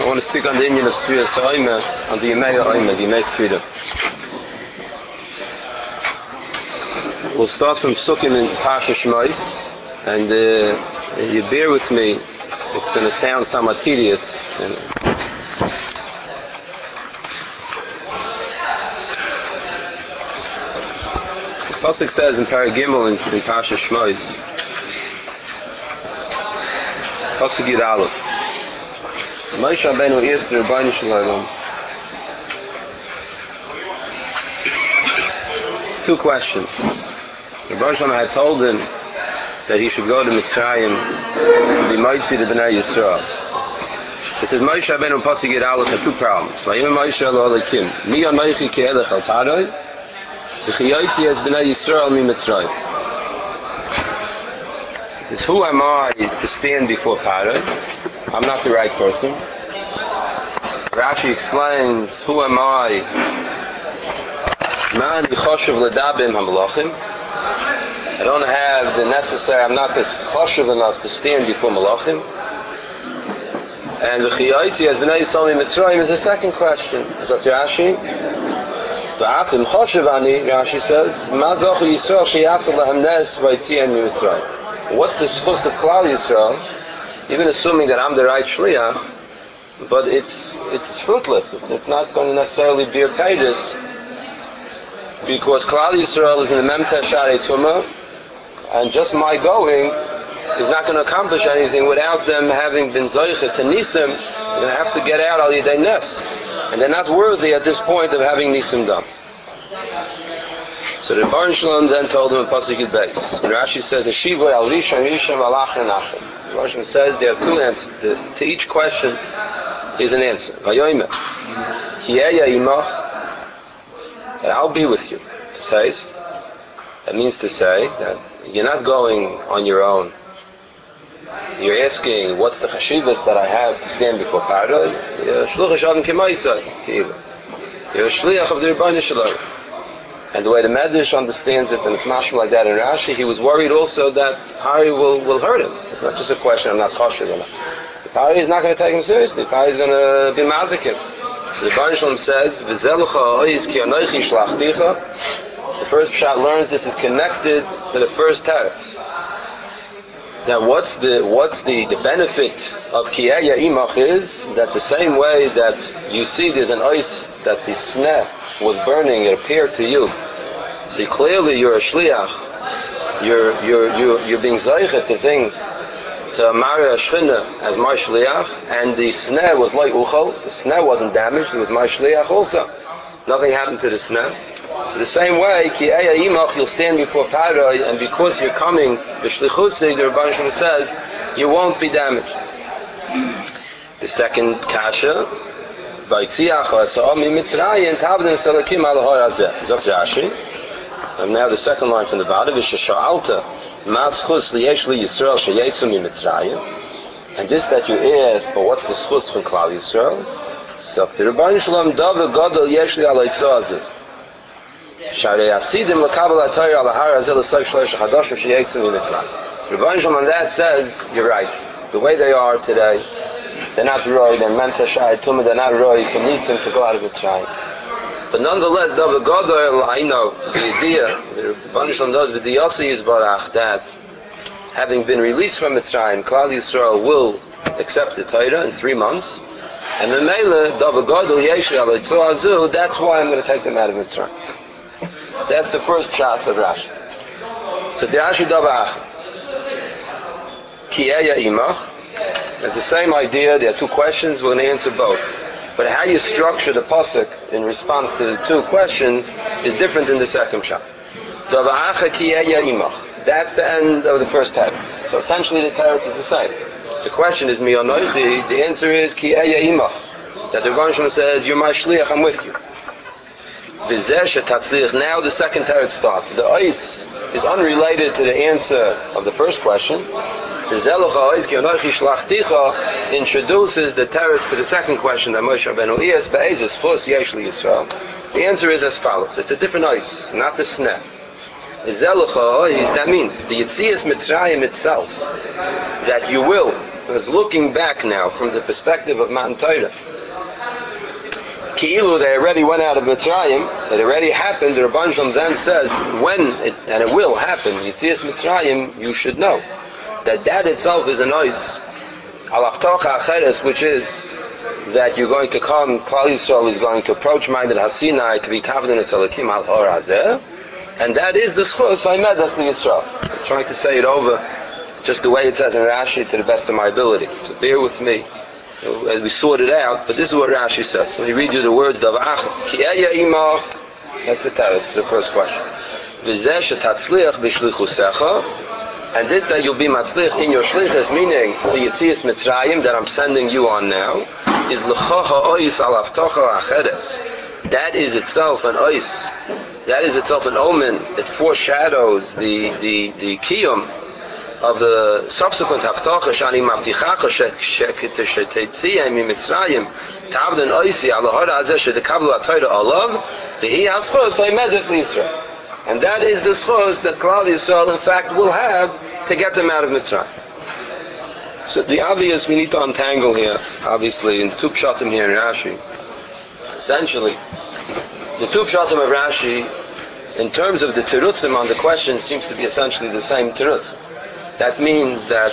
want to speak on the Indian of Sfira Sa'ima, on the Yemei Ha'ima, the Yemei Sfira. We'll start from Psukim in Parsha Shmos, and you bear with me, it's going to sound somewhat tedious. The Pasuk says in Parag Gimel in Parsha Shmos, Pasuk Yud Aleph, Moshe Rabbeinu asked the Rebbeinu Shalom two questions. The Rebbeinu Shalom had told him that he should go to Mitzrayim to be Moitzi the Bnei Yisrael. It says Moshe Rabbeinu Pasuk Yud Aleph had two problems. Vayim Moshe Elokim Mi Anochi Ke'elech Al Paroi V'Chiyotzi Es Bnei Yisrael Mi Mitzrayim. He says, who am I to stand before Paroi? I'm not the right person. Rashi explains, who am I? Man Yichoshev L'Dabim HaMelachim. I don't have the necessary, I'm not as choshev enough to stand before Melachim. And V'Chiyotzi as B'nai Yisrael Mitzrayim is the second question. Is that Rashi? V'Afim choshev ani, Rashi says, Ma zochu Yisrael sheyasel lahem nes v'yitzian mitzrayim. What's the schus of Klal Yisrael? Even assuming that I'm the right shliach, but it's fruitless. It's not going to necessarily bear pages, because Klal Yisrael is in the Memteh Sharei Tumah, and just my going is not going to accomplish anything without them having been Zoichet to Nisim. They're going to have to get out Al Yidei Nes, and they're not worthy at this point of having Nisim done. So the Baruch Shalom then told him a Pasuk Yud Beis. And Rashi says, Eshiva al Rishon Rishon al Achron Achron. The Baruch Shalom says there are two answers. To each question is an answer. Vayoyme, Kiyeya Imach, that I'll be with you. That means to say that you're not going on your own. You're asking, what's the chashivas that I have to stand before Paroi? You're a shluch Hashem K'maisa, you're a shliach of the Rebbeinu Shalom. And the way the Medrash understands it, and it's mashma like that in Rashi, he was worried also that Pari will hurt him. It's not just a question, I'm not choshev enough. Pari is not going to take him seriously. Pari is going to be mazikim. The Rebbeinu Shalom says, V'zelcha oiz ki anoichi shlachticha. The first pshat learns this is connected to the first teretz. Now, what's the benefit of Kiyeya Imach is that the same way that you see there's an ice that the sneh was burning, it appeared to you. So clearly you're a shliach. You're being zoichet to things. To Maria Shchina as my shliach, and the sneh was like uchol. The sneh wasn't damaged. It was my shliach also. Nothing happened to the sneh. So the same way, ki eya imach, you'll stand before Paroi, and because you're coming b'shlichusig, the Rebbeinu Shalom says, you won't be damaged. The second kasha, v'yitziach ha'asa'ah mi Mitzrayim tavdin salakim al ha'ar hazeh. Zok Rashi. And now the second line from the bottom is shesha'alta ma schus liyesh li Yisrael sheyetzu mi Mitzrayim. And this that you asked, but what's the schus from Klal Yisrael? So the Rebbeinu Shalom davar gadol yesh li al ha'yitzah hazeh. Rebbeinu Shalom on that says, you're right. The way they are today, they're not roy, they're Memteh Sharei Tumah, they're not roy for Nisim to go out of Mitzrayim. But nonetheless, Davar Gadol, I know, the idea, the Rebbeinu Shalom does with the Yossi Yisbarach, that having been released from Mitzrayim, Klal Yisrael will accept the Torah in 3 months, and the Mele, Davar Gadol, Yesh Li Al Yitzah Azu, that's why I'm going to take them out of Mitzrayim. That's the first shot of Rashi. So the Rashi Davach Kiyeya Imach. It's the same idea. There are two questions. We're going to answer both. But how you structure the pasuk in response to the two questions is different in the second shot. Davach Kiyeya Imach. That's the end of the first teretz. So essentially the teretz is the same. The question is Mi Anoichi. The answer is Kiyeya Imach. That the Rebbeinu Shalom says, you're my shliach, I'm with you. Now the second teretz starts. The ice is unrelated to the answer of the first question. The introduces the teretz to the second question that Moshe Rabbeinu asked. The answer is as follows. It's a different ice, not the sneh. That means the Yetzias Mitzrayim itself, that you will is looking back now from the perspective of Matan Torah. Ki'ilu, they already went out of Mitzrayim, it already happened. The Rabban Shalom then says, and it will happen, Yitzias Mitzrayim, you should know that itself is a noise. Al Haftocha Acheres, which is that you're going to come, Klal Yisrael is going to approach Ma'amad HaSinai to be Kavdan Esalakim Al Hor Hazeh, and that is the Schus Ha'medas Yisrael. I'm trying to say it over just the way it says in Rashi to the best of my ability. So bear with me as we sort it out, but this is what Rashi says. Let me read you the words. Ki eya imach. That's the title. It's the first question. V'zeh shetatzliach b'shlichusecha, and this that you'll be matzlich in your shlichus, meaning the Yitzias Mitzrayim that I'm sending you on now, is l'cha ha'ois al haftocha acheres. That is itself an ois. That is itself an omen. It foreshadows the kiyum of the subsequent haftocha shani maftichacha shetetziyah mi Mitzrayim tavden oisi al ha'or hazeh shedekablu ha'torah olav v'hi haschos ha'medes liYisrael. And that is the schos that Klal Yisrael in fact will have to get them out of Mitzrayim. So the obvious we need to untangle here, obviously, in the two pshatim here in Rashi. Essentially, the two pshatim of Rashi, in terms of the terutzim on the question, seems to be essentially the same terutz. That means that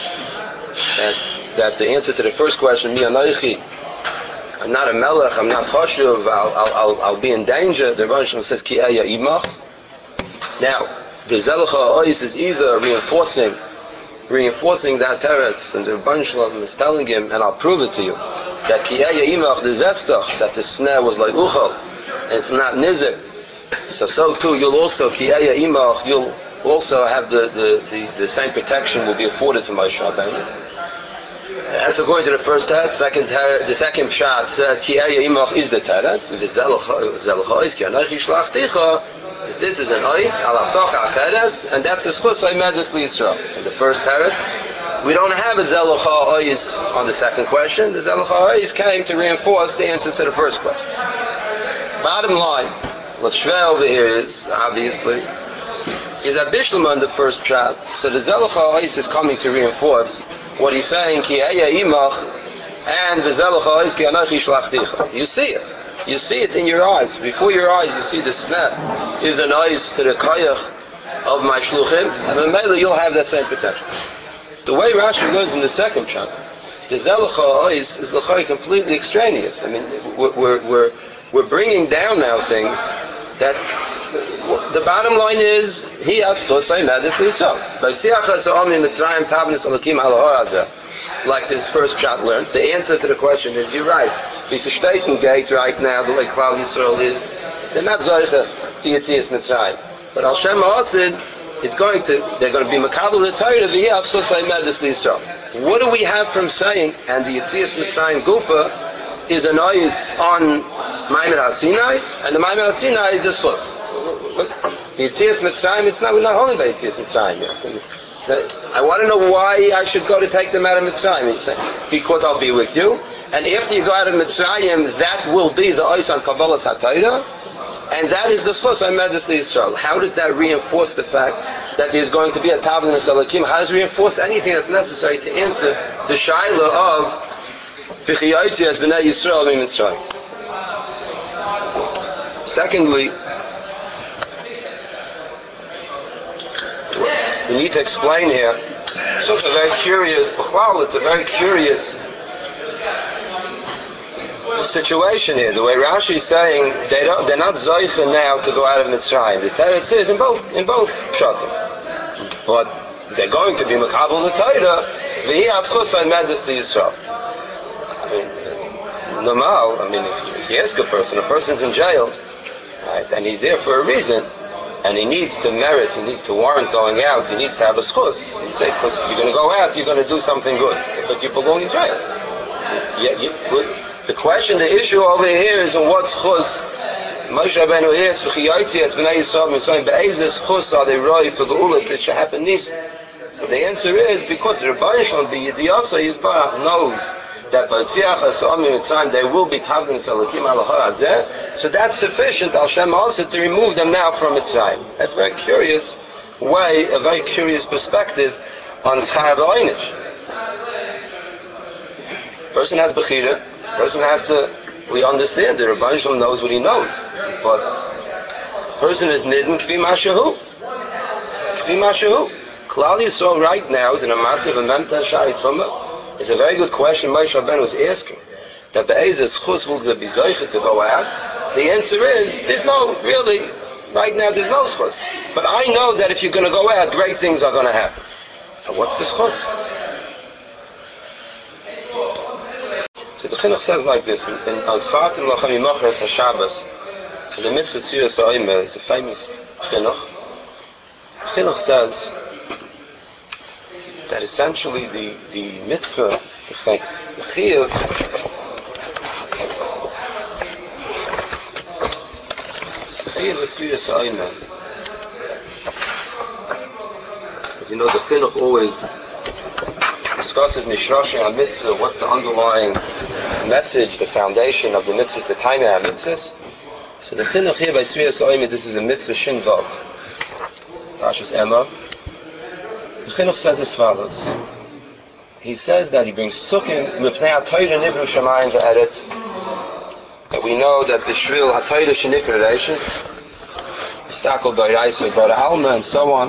the answer to the first question, Mi Anoichi, I'm not a melech, I'm not choshuv, I'll be in danger. The Rebbe Shalom says, Ki eya imach. Now, the Zelecha Ois is either reinforcing that teretz, and the Rebbe Shalom is telling him, and I'll prove it to you, that Ki eya imach, the zetztach, that the snare was like uchal, and it's not nizik. So too, you'll also, Ki eya imach, you'll also have the same protection will be afforded to Moshe Rabbeinu. That's according to the first teretz. The second pshat says Ki eya imach is the teretz. V'zelcha is Ki anochi shlachticha. This is an ois al haftocha acheres, and that's the schus ha'medes liYisrael. In the first teretz, we don't have a zelcha ois on the second question. The zelcha ois came to reinforce the answer to the first question. Bottom line, what Shvei over here is obviously is that Bishlam on the first pshat. So the zelcha ois is coming to reinforce what he's saying, Ki eya imach, and the zelcha ois Ki anochi shlachticha. You see it. You see it in your eyes. Before your eyes, you see the snap is an eyes to the koyach of my shluchim, and then maybe you'll have that same protection. The way Rashi learns in the second pshat, the zelcha ois is l'chai completely extraneous. I mean, we're bringing down now things that the bottom line is he has chosay medes liYisrael. Like this first pshat learned, the answer to the question is you're right. It's a statement gate right now, the way Klal Yisrael is. They're not zoiche to Yitzias Mitzrayim. But Al Shem Ha'asid, they're going to be makabel the Torah v'hi chosay medes liYisrael. What do we have from saying, and the Yitzias Mitzrayim gufa is an oyis on Ma'amad HaSinai, and the Ma'amad HaSinai is the schos. The Yitzias Mitzrayim, we're not holding by Yitzias Mitzrayim yet. I want to know why I should go to take them out of Mitzrayim. Because I'll be with you. And after you go out of Mitzrayim, that will be the Ois on Kabbalas HaTorah. And that is the Schos HaMedes LiYisrael. How does that reinforce the fact that there's going to be a Tavlin Esalakim? How does it reinforce anything that's necessary to answer the Shaila of V'chiyaytzi as B'nai Yisrael min Mitzrayim? Secondly, we need to explain here. It's also very curious. It's a very curious situation here. The way Rashi is saying they're not zoicha now to go out of Mitzrayim. The Torah says in both pshatim, but they're going to be makabel the Torah. V'hi aschus ha'medes liYisrael. I mean, normal. I mean, if you ask a person's in jail, right, and he's there for a reason. And he needs to merit, he needs to warrant going out, he needs to have a schus. You say, because you're going to go out, you're going to do something good. But you belong in jail. The question, the issue over here is on what schus Moshe Rabbeinu is, v'chiyaytzi as b'nai Yisrael mitzrayim, be'ezeh schus are they roi for geula that should happen this? But the answer is, because the Rebbe Shalom b'yidiyasa Yisbarach knows that by Tziach HaSo'am Mitzrayim they will be Kavdan Esalakim al Ha'or Hazeh, so that's sufficient Al Shem also to remove them now from Mitzrayim. That's a very curious way, a very curious perspective on Schar V'Oinish. Person has bechira. Person has to. We understand the Rebbeinu Shalom knows what he knows, but person is nidden kvi mashahu. Kvi mashahu. Klal Yisrael right now is in a massive memta shari tumah. It's a very good question Moshe Rabbeinu was asking. That be'ezes chus will be zoichet to go out. The answer is there's no really. Right now there's no schus. But I know that if you're going to go out, great things are going to happen. So what's the schus? So the Chinuch says like this, in Ansvartim Lachem Yimachres HaShabbos, in the midst of Sirius Ha'omer, it's a famous Chinuch. The Chinuch says that essentially the mitzvah, the chiyuv, the Sirius Ha'omer, as you know, the Chinuch always discusses Nishrashi HaMitzvah, what's the underlying message, the foundation of the mitzvahs, the time of mitzvahs. So the Chinuch here by Sviriyas Ha'omer, this is a mitzvah Shin Vav, Parshas Emor. The Chinuch says as follows. He says that he brings psukim Mipnei HaTorah Nivru Shamayim Ve'eretz, that we know that the Shvil HaTorah Shenikra Reishis, Istakel B'Raisa B'Ra Alma, and so on.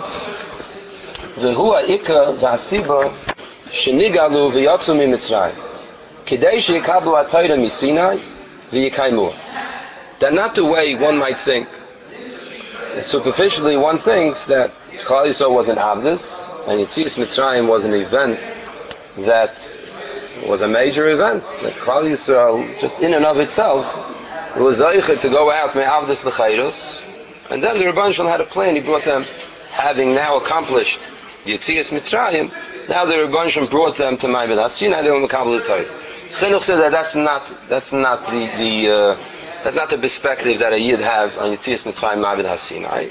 V'hu ha'ikar v'hasiba shenigalu v'yatzu miMitzrayim kidei sheyikablu ha'Torah miSinai v'yikaimuah. That not the way one might think. Superficially, one thinks that Klal Yisrael was an Avdus, and Yetzias Mitzrayim was an event that was a major event. That Klal Yisrael, just in and of itself, was zeichet to go out me'Avdus l'chayrus, and then the Rebbeinu Shalom had a plan. He brought them, having now accomplished Yetzias Mitzrayim, now the Rebbeinu Shalom brought them to Ma'avid HaSinai. They were Mekabel Torah. Chinuch says that that's not the perspective that a Yid has on Yetzias Mitzrayim Ma'avid HaSinai.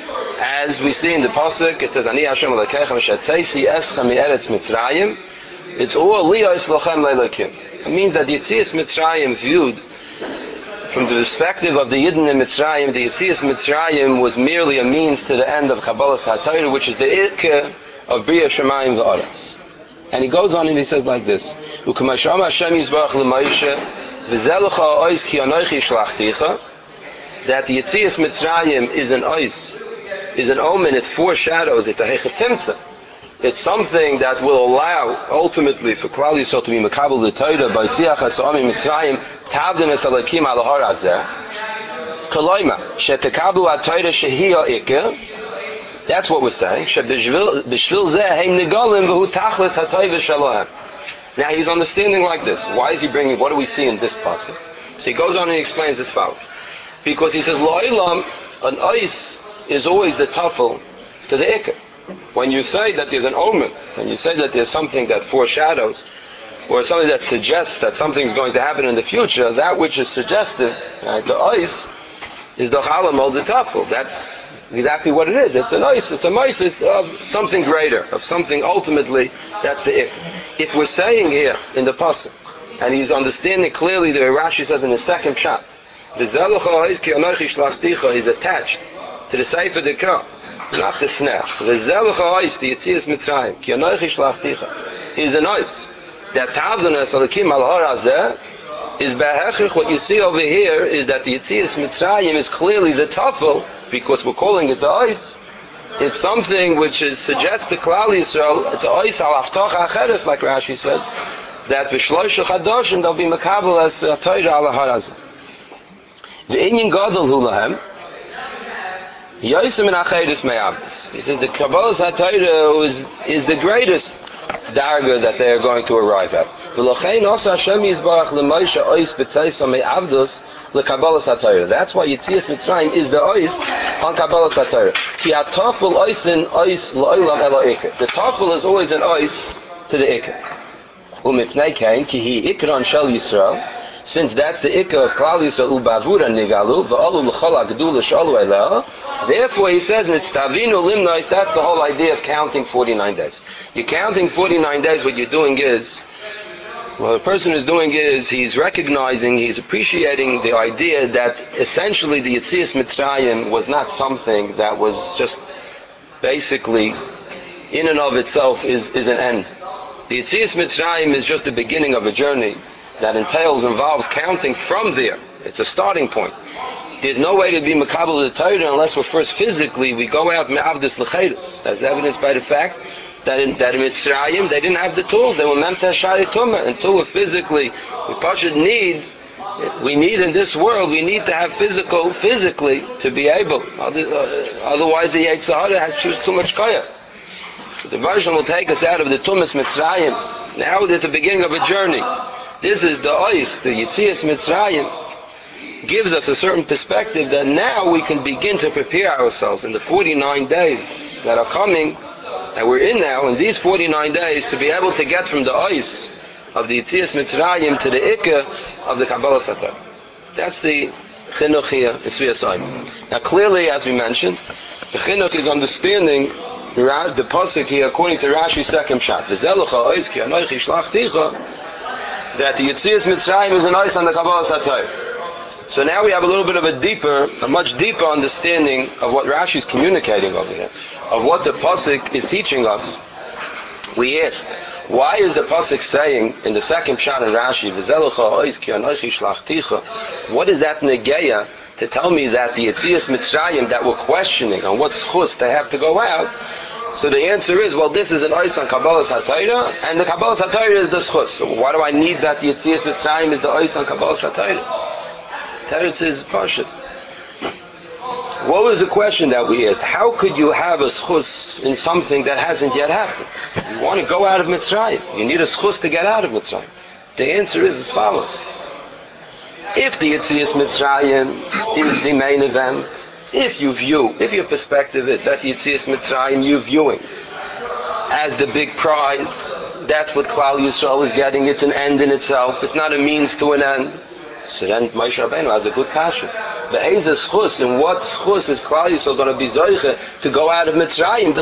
As we see in the pasuk, it says, "Ani Hashem Elokeichem asher tzeisi eschem mi'eretz Mitzrayim." It's all liyos lochem le'elokim. It means that Yetzias Mitzrayim, viewed from the perspective of the Yidden in Mitzrayim, the Yetzias Mitzrayim was merely a means to the end of Kabbalas HaTorah, which is the Ikka of Bria Shemayim V'Aretz. And he goes on and he says like this: "U'kamasham Hashem Yisbarach l'Moshe v'zelecha ois ki anochi shlachticha." That the Yetzias Mitzrayim is an ois, is an omen. It foreshadows. It's a hechetimtza. It's something that will allow ultimately for Klal Yisrael to be Mekabel the Torah by Tziach HaSo'am Mitzrayim Tavdenes Elokim Al Har Hazeh Koloima Shetekablu HaTorah Shehiyah Ikeh. That's what we're saying. Shebishvil Zeh Heim Nigalim V'hu Tachlis HaTorah Shalohem. Now he's understanding like this. Why is he bringing? What do we see in this passage? So he goes on and he explains as follows. Because he says Lo'ilam, an ois is always the tafel to the ikeh. When you say that there's an omen, when you say that there's something that foreshadows, or something that suggests that something's going to happen in the future, that which is suggestive, right, the ois, is the chalam al the tafel. That's exactly what it is. It's an ois, it's a maifis of something greater, of something ultimately, that's the ikh. If we're saying here in the pasuk, and he's understanding clearly the Rashi says in the second shot, the zelecha ois ki anochi shlachticha is attached to the Sefer Dekah. Not the snare. The Zelecha Ois, the Yetzias Mitzrayim, Ki Anochi Shlachticha, is an ois. That Tavdenes Elokim Al Har Hazeh is Behechrich. What you see over here is that the Yetzias Mitzrayim is clearly the tafel, because we're calling it the ois. It's something which suggests to Klal Yisrael, it's an ois al Haftacha Acheres, like Rashi says, that V'shloisha Chadoshim they'll be Mekabel as Torah Al Har Hazeh. The Inyan Gadol Hu Lahem. He says the Kabbalas HaTorah is the greatest darga that they are going to arrive at. That's why Yetzias Mitzrayim is the ois on Kabbalas HaTorah. The tafel is always an ois to the ikr. Since that's the ikka of Klal Yisrael ubavura nigalu v'alu l'chol ha'gedula shalu eleh. Therefore, he says mitztavinu limnois. That's the whole idea of counting 49 days. You're counting 49 days. What you're doing is, what a person is doing is he's recognizing, he's appreciating the idea that essentially the Yetzias Mitzrayim was not something that was just basically in and of itself is an end. The Yetzias Mitzrayim is just the beginning of a journey that involves counting from there. It's a starting point. There's no way to be Makabel the Torah unless we go out Me'avdis L'Cheirus, as evidenced by the fact that in Mitzrayim they didn't have the tools. They were Memta Shari Tumah. Until we need in this world, we need to have physically to be able. Otherwise the Yetzer Hara has choose too much kaya. So the version will take us out of the Tumas Mitzrayim. Now there's the beginning of a journey. This is the Ois, the Yetzias Mitzrayim, gives us a certain perspective that now we can begin to prepare ourselves in the 49 days that are coming, that we're in now, in these 49 days, to be able to get from the Ois of the Yetzias Mitzrayim to the Ikka of the Kabbalah Satar. That's the Chinuch here in Tzvias Ayim. Now clearly, as we mentioned, the Chinuch is understanding the Pasuk here according to Rashi's second shot. V'zelecha Ois ki anoichi shlachticha, that the Yetzias Mitzrayim is an Ois on the Kabbalah Satar. So now we have a little bit of a much deeper understanding of what Rashi is communicating over here, of what the Pasuk is teaching us. We asked, why is the Pasuk saying in the second shot in Rashi, what is that negeya to tell me that the Yetzias Mitzrayim that we're questioning on what schus they have to go out? So the answer is, well, this is an ois on Kabbalah Satayra, and the Kabbalah Satayra is the schus. So why do I need that the Yetzias Mitzrayim is the ois on Kabbalah Satayra? Teretz is Pashut. What was the question that we asked? How could you have a schus in something that hasn't yet happened? You want to go out of Mitzrayim. You need a schus to get out of Mitzrayim. The answer is as follows. If the Yetzias Mitzrayim is the main event, if your perspective is that the Yetzias Mitzrayim you're viewing as the big prize, that's what Klal Yisrael is getting. It's an end in itself. It's not a means to an end. So then Moshe Rabbeinu has a good kasha. But in what schus is Klal Yisrael going to be zoiche to go out of Mitzrayim?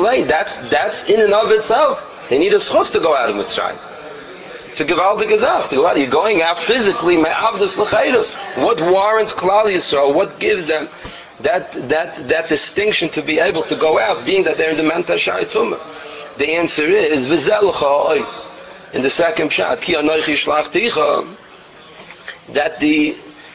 That's in and of itself. They need a schus to go out of Mitzrayim. It's a gewaltige Zach to go out. You're going out physically. Me'avdus l'cheiros. What warrants Klal Yisrael? What gives them that distinction to be able to go out, being that they're in the Menta Shai Tumah? The answer is v'zelcha ois. In the second shot, ki anoichi shlachticha. That this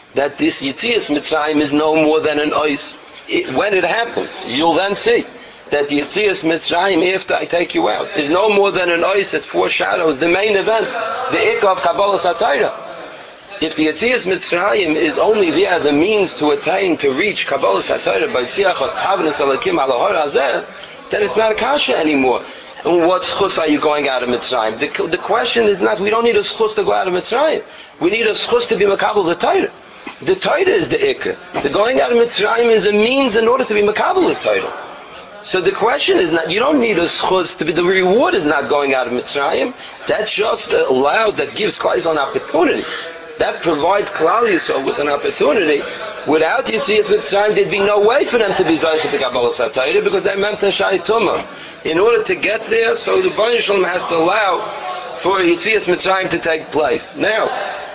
Yetzias Mitzrayim is no more than an ois. When it happens, you'll then see that the Yetzias Mitzrayim, after I take you out, is no more than an ois. It foreshadows the main event, the Ikka of Kabbalah Satayra. If the Yetzias Mitzrayim is only there as a means to attain, to reach Kabbalah Satayra by Tziachos Tavnis Alakim Alahor Hazeh, then it's not a kasha anymore. And what schus are you going out of Mitzrayim? The question is not, we don't need a schus to go out of Mitzrayim. We need a schus to be makabel the Torah. The Torah is the Ikka. The going out of Mitzrayim is a means in order to be makabel the Torah. So the question is not, you don't need a schus to be, the reward is not going out of Mitzrayim. That just allows, that gives Klal Yisrael an opportunity. That provides Klal Yisrael with an opportunity. Without Yetzias Mitzrayim, there'd be no way for them to be Zaycha to Kabbalah Satayra because they're Memta Shai Tumah. In order to get there, so the Baruch Shalom has to allow for Yetzias Mitzrayim to take place. Now,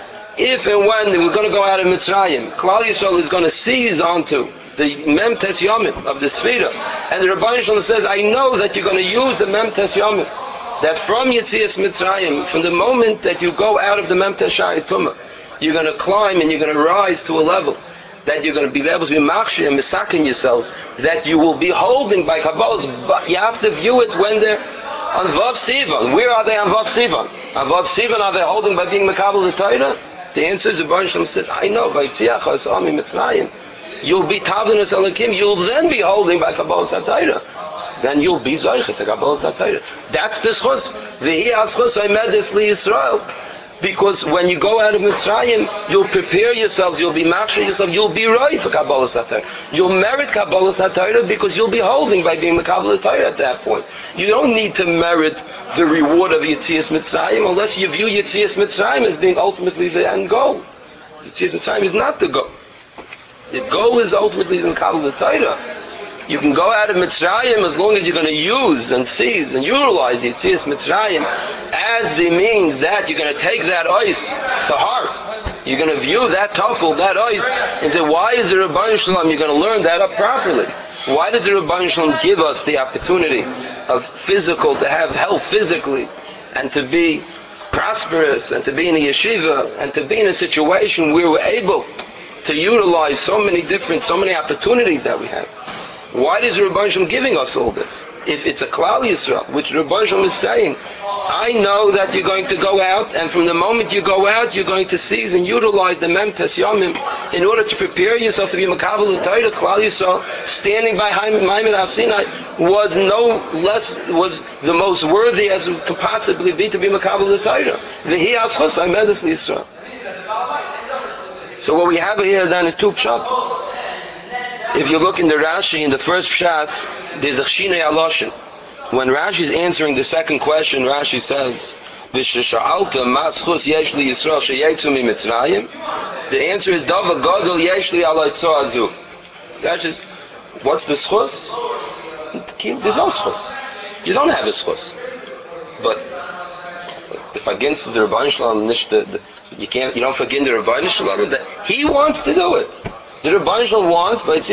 if and when we're going to go out of Mitzrayim, Klal Yisrael is going to seize onto the Memtes Yomim of the Sfira. And the Rebbeinu Shalom says, I know that you're going to use the Memtes Yomim. That from Yetzias Mitzrayim, from the moment that you go out of the Memtes Shai Tumah, you're going to climb and you're going to rise to a level that you're going to be able to be machshir and misakin yourselves, that you will be holding by Kabbalahs, but you have to view it when they're on Vav Sivan. Where are they on Vav Sivan? On Vav Sivan, are they holding by being Makabel the Torah? The answer is, the Baruch Shalom says, I know, by Tziachos Ami Mitzrayim, you'll be Tavnus Elokim, you'll then be holding by Kabbalah Satayra. Then you'll be Zoichet to Kabbalah Satayra. That's the schus. V'hi ha-schus ha'imedis li Yisrael. Because when you go out of Mitzrayim, you'll prepare yourselves, you'll be machshir yourself, you'll be right for Kabbalah Satayra. You'll merit Kabbalah Satayra because you'll be holding by being Kabbalah Satayra at that point. You don't need to merit the reward of Yetzias Mitzrayim unless you view Yetzias Mitzrayim as being ultimately the end goal. Yetzias Mitzrayim is not the goal. The goal is ultimately the Kabbalah Satayra. You can go out of Mitzrayim as long as you're going to use and seize and utilize the Yetzias Mitzrayim as the means that you're going to take that ois to heart. You're going to view that tafel, that ois, and say, why is the Rebbeinu Shalom? You're going to learn that up properly. Why does the Rebbeinu Shalom give us the opportunity of physical, to have health physically, and to be prosperous and to be in a yeshiva and to be in a situation where we're able to utilize so many opportunities that we have. Why is Rebbeinu Shalom giving us all this? If it's a Klal Yisrael, which Rebbeinu Shalom is saying, I know that you're going to go out, and from the moment you go out, you're going to seize and utilize the Mem Tes Yomim in order to prepare yourself to be Makabel L'Torah. Klal Yisrael, standing by Maimed HaSinai, was the most worthy as it could possibly be to be Makabel L'Torah. V'hi Azchus Ha'medes L'Yisrael. So what we have here then is two pshat. If you look in the Rashi, in the first pshat, there's a Chshinei Aloshin. When Rashi is answering the second question, Rashi says, "V'shesha'alta ma zchus yesh li Yisrael sheyetzu miMitzrayim." The answer is, "Dava gadol yesh li alay tzoah zu." Rashi says, what's the zchus? There's no zchus. You don't have a zchus. But if against the Rebbeinu Shalom, you don't forgive the Rebbeinu Shalom. He wants to do it. The Rebbeinu Shalom wants, but I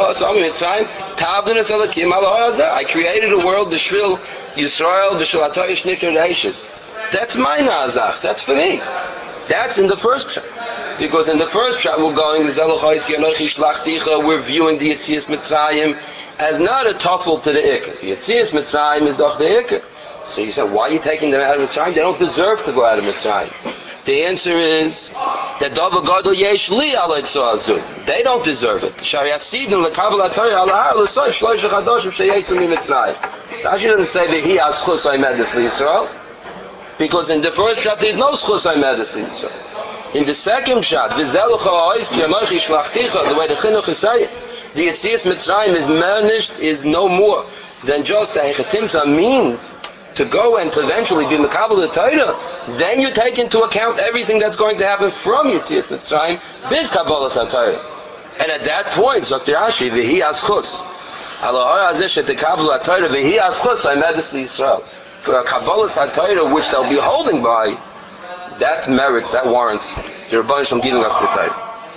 created a world b'shvil Yisrael b'shvil Hatoyish Nikar Reishis. That's my nazach. That's for me. That's in the first pshat. Because in the first pshat we're going, we're viewing the Yetzias Mitzrayim as not a tuffle to the Iker. The Yetzias Mitzrayim is doch the Iker. So you say, why are you taking them out of Mitzrayim? They don't deserve to go out of Mitzrayim. The answer is that Dava Gadol Yesh Li Alay Tzoah Zu. They don't deserve it. Shari Hasidim Lekabel HaTorah Al Har L'Soy Shlosh Chadoshim Sheyetzu MiMitzrayim. Rashi doesn't say that he has Zchus Ha'medes L'Yisrael, because in the first shot there's no Zchus Ha'medes L'Yisrael. In the second shot, V'zelucha Ha'ois Ki Anochi Shlachticha, the way the Chinuch is saying, the Yetzias Mitzrayim is managed, is no more than just a Hechetimza means to go and to eventually be Makabel L'Torah. Then you take into account everything that's going to happen from Yetzias Mitzrayim, Biz Kabbalas HaTorah. And at that point, Dr. Rashi, V'hi Azchus, Alahar Hazeh Shetekabel HaTorah, V'hi Azchus Ha'medes L'Yisrael. For a Kabbalas HaTorah, which they'll be holding by, that merits, that warrants the Rebbeinu Shalom giving us the Torah.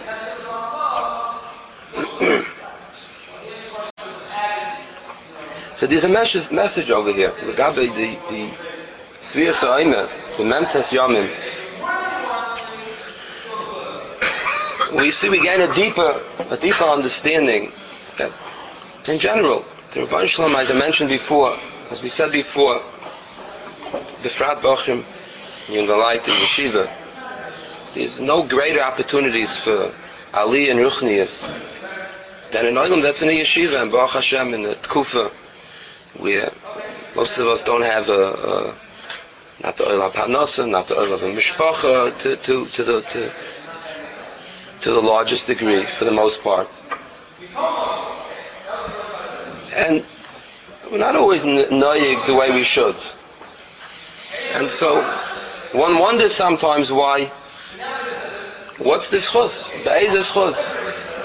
So there's a message over here. The Tzviya Sa'ima, the Mem Tes Yomim. We gain a deeper understanding that, in general, the Rebbeinu Shalom, as I mentioned before, as we said before, Befrat Bochim, Yungalite, and Yeshiva, there's no greater opportunities for Ali and Ruchnias than an Olam that's in a Yeshiva, and Baruch Hashem, in a Tkufa, where most of us don't have not the oil of Parnasa, not the oil of a Mishpacha, to the largest degree, for the most part. And we're not always noyig the way we should. And so, one wonders sometimes why, what's this chus? Be'ez is chus?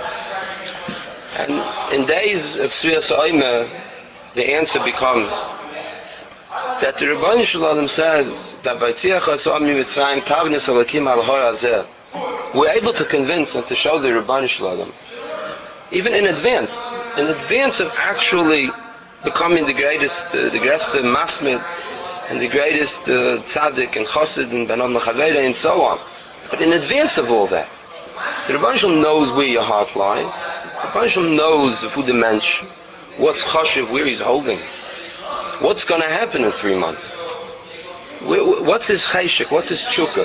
And in days of Tzviya Sa'ima, the answer becomes that the Rebbeinu Shalom says that by Tziach HaSo'am Mitzrayim Tavnis Alakim Al Har Hazeh, we're able to convince and to show the Rebbeinu Shalom, even in advance of actually becoming the greatest masmid and the greatest tzaddik and chassid and ben Adam Chaveda and so on. But in advance of all that, the Rebbeinu Shalom knows where your heart lies. The Rebbeinu Shalom knows who the mensch, what's chashiv, where he's holding, what's going to happen in 3 months, what's his cheshik, what's his tshuka.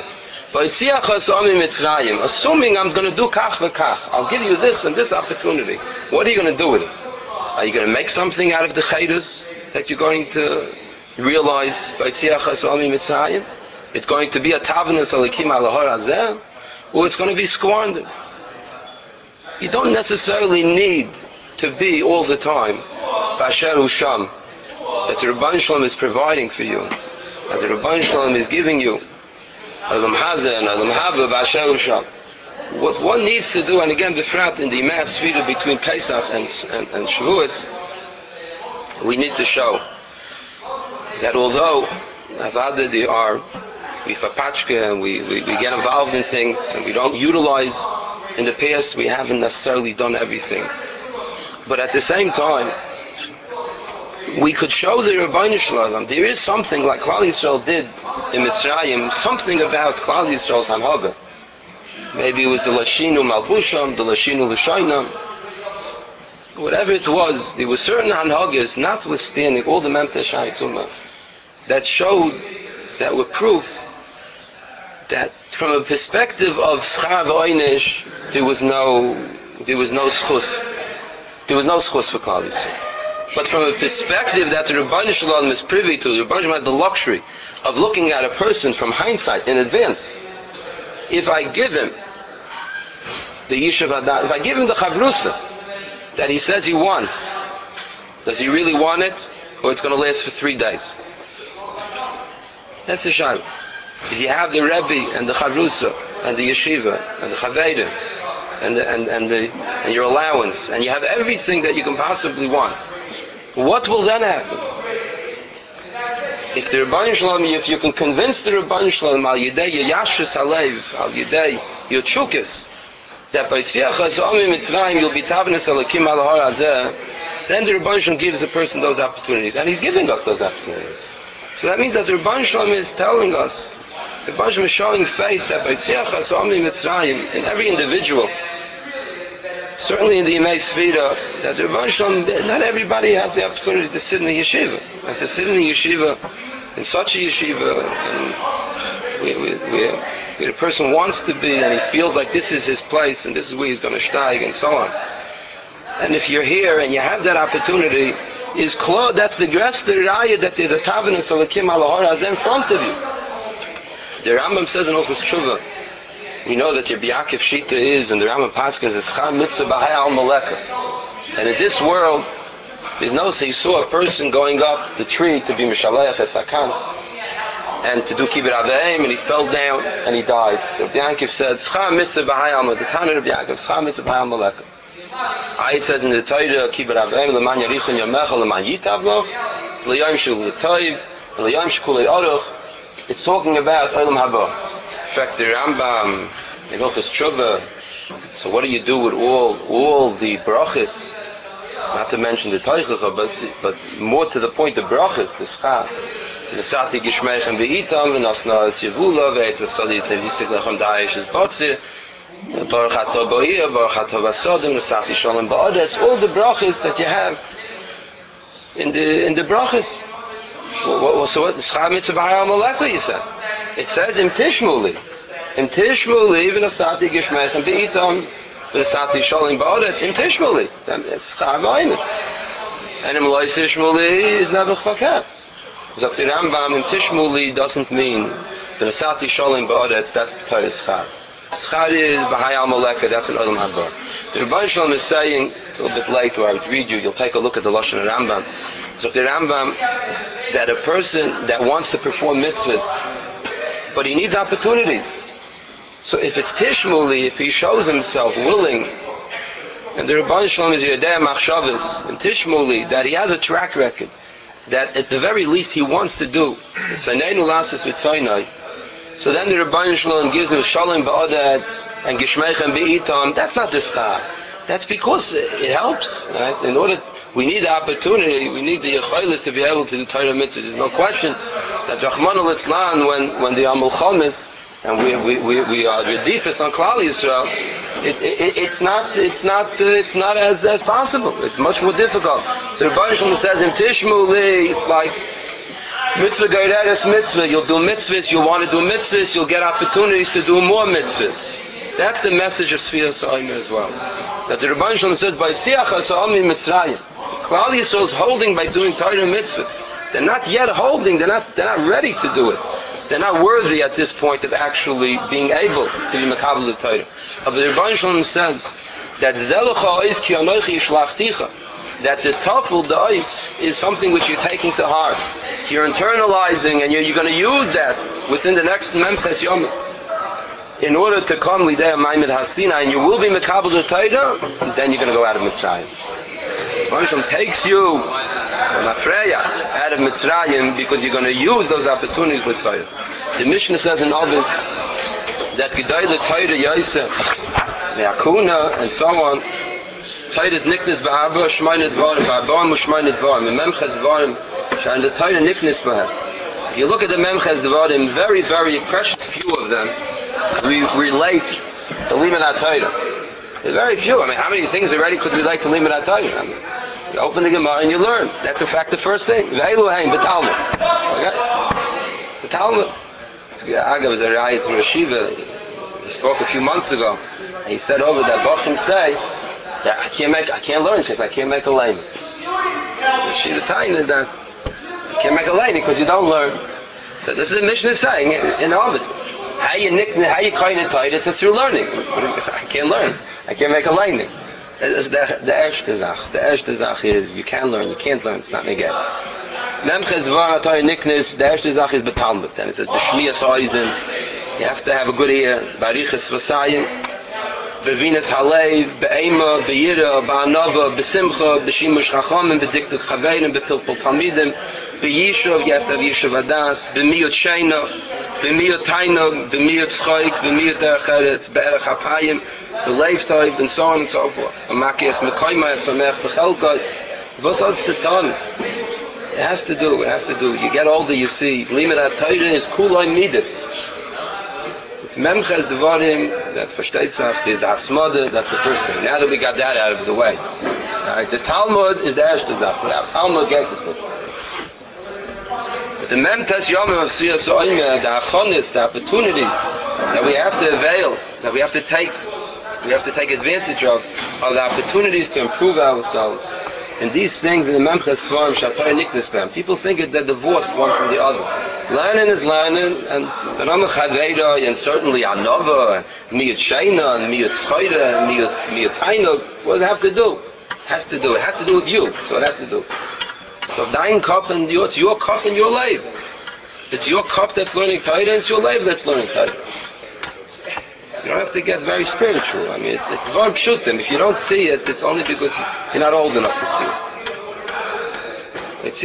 Assuming I'm going to do kach v'kach, I'll give you this and this opportunity. What are you going to do with it? Are you going to make something out of the chaydos that you're going to realize by Tziach HaSo'am Mitzrayim? It's going to be a tavnas alikim al har hazeh, or it's going to be squandered. You don't necessarily need to be all the time Basher Husham, that the Rebbeinu Shalom is providing for you, that the Rebbeinu Shalom is giving you Adam Hazeh and Adam Hava Basher Husham. What one needs to do, and again befrat in the Mass Sfira between Pesach and Shavuos, we need to show that although Avada we fapachka and we get involved in things and we don't utilize in the past, we haven't necessarily done everything. But at the same time, we could show the Rebbeinu Shalom there is something like Klal Yisrael did in Mitzrayim, something about Klal Yisrael's Hanhaga. Maybe it was the Lashinu Malbusham, the Lashinu Lashainam. Whatever it was, there were certain Hanhagas, notwithstanding all the Memtei Shaytumas, that showed, that were proof, that from a perspective of Schar V'Oinish, there was no schus. There was no schus for Klal Yisrael. But from a perspective that the Rebbeinu Shalom is privy to, the Rebbeinu Shalom has the luxury of looking at a person from hindsight, in advance. If I give him the Yishuv Adat, if I give him the Chavrusa that he says he wants, does he really want it, or it's going to last for 3 days? That's the Shayla. If you have the Rebbe and the Chavrusa and the Yeshiva and the Chaveda and your allowance, and you have everything that you can possibly want, what will then happen? If the Rebbeinu Shalom, if you can convince the Rebbeinu Shalom al Yidei Yashus Halev, al Yidei Yotchukis, that by Tziach HaZomi Mitzrayim you'll be Tavnes Alakim Al Har Hazeh, then the Rebbeinu Shalom gives a person those opportunities, and he's giving us those opportunities. So that means that the Rebbeinu Shalom is telling us, the Rebbeinu Shalom is showing faith that by Tziach HaZomi Mitzrayim, in every individual, certainly in the Yemei Sfira, that the Rebbeinu Shalom, not everybody has the opportunity to sit in the yeshiva, and to sit in the yeshiva, in such a yeshiva, and where the person wants to be, and he feels like this is his place, and this is where he's going to steig, and so on. And if you're here, and you have that opportunity, is clear, that's the Gresta Raya, that there's a Tavenis Alakim Al Har Hazeh in front of you. The Rambam says in Ochus Tshuva, we know that your Yaakov Shita is, and the Rambam Paskas is Cham Mitzvah B'Hai Al Maleka. And in this world, there's no, so you saw a person going up the tree to be Mishalech Esakan, and to do Kibbut Aveim, and he fell down, and he died. So Yaakov said, Cham Mitzvah B'Hai Al Maleka. The Tanur of Yaakov, Cham Mitzvah B'Hai Al Maleka. It says in the Torah, Kibbut Aveim, L'man Yarichon Yamecha, L'man Yitav Loch, L'yayim Shul L'toiv, L'yayim Shkulei Aruch. It's talking about Olam Haba. In fact, the Rambam in Hilchos Tshuva, so what do you do with all the brachas? Not to mention the Teichacha, but more to the point, the brachas, the schar. V'sati gishmeichem v'itam, v'nasna es yevula, v'etz asadi t'visik lechem da'ish es botzi, baruch atov bo'ir, baruch atov asodim, v'sati shalom ba'odetz, all the brachas that you have in the brachas. So what? Schar mitzvah b'hai al-malekah, you said. It says im tishmuli, v'nasati gishmeichem v'itam, v'sati shalom ba'odetz, im tishmuli. That's schar v'aynish. And im lois tishmuli is never chvakah. Zok the Rambam, im tishmuli doesn't mean v'nasati shalom ba'odetz, that's b'tayr schar. Schar is b'hai al-malekah, that's an Olam Haba. The Rebbeinu Shalom is saying, it's a little bit late where I would read you'll take a look at the Lashon Rambam. So the Rambam, that a person that wants to perform mitzvahs, but he needs opportunities. So if it's tishmuli, if he shows himself willing, and the Rebbeinu Shalom is Yedei Machshavos, and tishmuli, that he has a track record, that at the very least he wants to do. Tzayneinu lasus v'tzaynai. So then the Rebbeinu Shalom gives him shalom ba'odetz and gishmeichem be'itam. That's not the schar. That's because it helps, right? In order, we need the opportunity, we need the yecholos to be able to do Torah mitzvahs. There's no question that Rachmana litzlan, when the Amul Chomis, and we are redifus on Klal Yisrael, it's not as possible. It's much more difficult. So the Rebbeinu Shalom says in Tishmuli, it's like mitzvah geireres mitzvah. You'll do mitzvahs, you'll want to do mitzvahs, you'll get opportunities to do more mitzvahs. That's the message of Sfiras Ha'omer as well. That the Rebbeinu Shalom says, by Tziach HaZomi Mitzrayim, Klal Yisrael is holding by doing Torah mitzvahs. They're not yet holding, they're not ready to do it. They're not worthy at this point of actually being able to be Mekabel of Torah. But the Rebbeinu Shalom says that Zelecha Ois Ki Anochi Yishlachticha, that the tafel, the ice, is something which you're taking to heart. You're internalizing, and you're going to use that within the next Memches Yom in order to come Lidei Maimed Hasina, and you will be Mekabel the Torah, then you're going to go out of Mitzrayim. Hashem takes you, Mafreya, out of Mitzrayim because you're going to use those opportunities with Torah. The Mishnah says in Ovis that Gedai the Torah Yosef, the Akuna, and so on, Torah is niknas ba'arba shmona dvarim, ba'arba mushmona dvarim, and memches dvarim, and the Torah niknas ba'ar. If you look at the memches dvarim, very, very precious few of them, we relate to Limud HaTorah. There's very few. I mean, how many things already could relate to Limud HaTorah? I mean, you open the Gemara and you learn. That's in fact the first thing. Ve'elu hain b'talmud. Okay? The Talmud. Agav was a raya to Rashiva. He spoke a few months ago. And he said over that Bochim say that I can't learn because I can't make a lane. Rashiva Taina that you can't make a lane because you don't learn. So this is the Mishnah is saying in August. How you kind of tight? It's through learning. I can't learn. I can't make a lining. The erste Zach. The erste Zach is you can learn. You can't learn. It's not negay. Memches dvar atay niknes. The erste Zach is betalmud. And it says b'shmiyas ha'ozen. You have to have a good ear. Barichas v'sayim. Bevinas halev. Be'ema. Be'yira. Ba'anava. Be'simcha. B'shimush chachamim. B'diktuk chaverim. B'pilpul talmidim. Be'yishuv. You have to have yishuv adas. B'miyot sheina. B'miyot tainog. B'miyot schoik. B'miyot dercheretz. Be'erech hapayim. B'leiv toiv. And so on and so forth. Amakias mekoyma esamech. B'chelkoi. What's all this done? It has to do. You get older, you see. Limud HaTorah is kulay midas. It's memches dvarim that versteht sich. There's the hasmada. That's the first thing. Now that we got that out of the way, right? The Talmud is the erste Zach. So the Talmud gets this stuff. But the memtes yomim of Siyas Oimeh, the achonis, the opportunities that we have to avail, that we have to take advantage of the opportunities to improve ourselves. And these things in the memches form shatar niknes b'hem. People think that they're divorced one from the other. Learning is learning, and the Rambam Chaveira, and certainly Anova, and Miyut Sheina, and Miyut Schoida, and Miyut Tainug. What does it have to do? It has to do with you. So it has to do. So dein Kopf and it's your Kopf and your life. It's your Kopf that's learning Torah, and it's your life that's learning Torah. You don't have to get very spiritual. I mean, it's very pshutim. If you don't see it, it's only because you're not old enough to see it.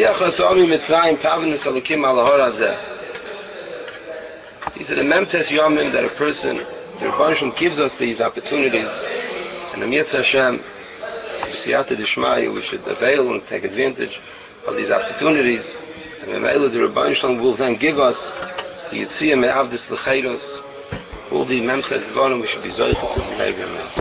These are the memtes yomim that a person, the Rebbeinu Shalom gives us these opportunities, and the Yetz Hashem, B'siyata D'Shmaya, we should avail and take advantage of these opportunities. And the Rebbeinu Shalom will then give us the Yitziyah Me'avdis L'cheiros. All the memches dvarim we should be zocheh to.